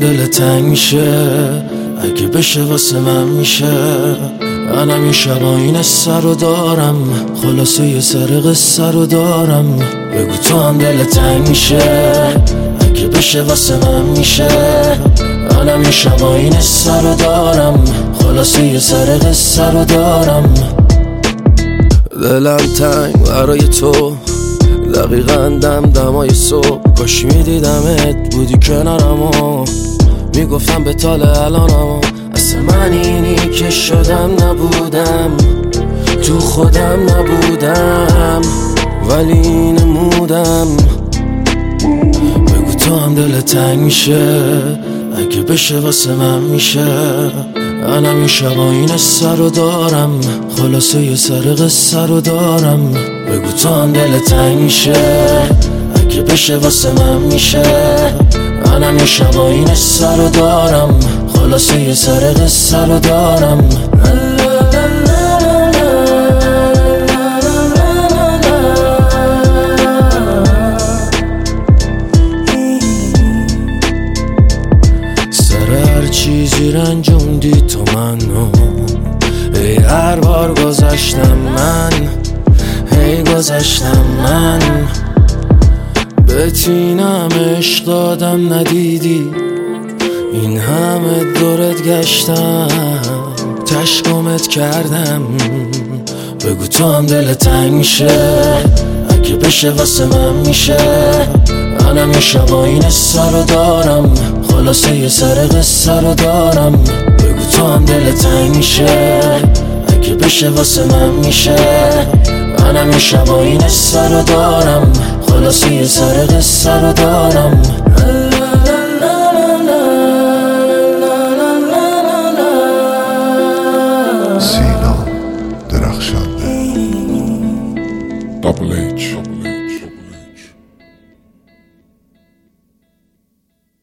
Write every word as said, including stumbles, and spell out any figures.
دل تنگ میشه اگه بشه واسه من میشه. منم این شبا این سر رو دارم، خلاصه یه سر قصه رو دارم. بگو تو هم دل تنگ میشه اگه بشه واسه من میشه. منم این شبا این سر رو دارم، خلاصه یه سر قصه رو دارم. دلم تنگ برای تو، دقیقا دم دمای صبح. کاش میدیدمت بودی کنارم و میگفتم به تال الانم. اصلا من اینی که شدم نبودم، تو خودم نبودم، ولی نمودم. بگو تو هم دل تنگ میشه اگه بشه واسه من میشه. منم این شبا این سر رو دارم، خلاصه یه سر قصه رو دارم. بگو تو هم دل تنگ میشه اگه بشه واسه من میشه. منم این شبا این سر رو دارم، خلاصه یه سر قصه رو دارم. هر چیزی رنجوندی تو منو، ای هر بار گذشتم من، ای گذشتم من. بتینم عشق دادم ندیدی، این همه دورت گشتم، تشکمت کردم. بگو تو هم دل تنگ میشه اگه بشه واسه من میشه. منم این شبا این سر رو دارم، خلاصه یه سر قصه رو دارم. بگو تو هم دل تنگ میشه اگه بشه واسه من میشه. منم این شبا این سر رو دارم، خلاصه یه سر قصه رو دارم. سینا درخشنده. Double H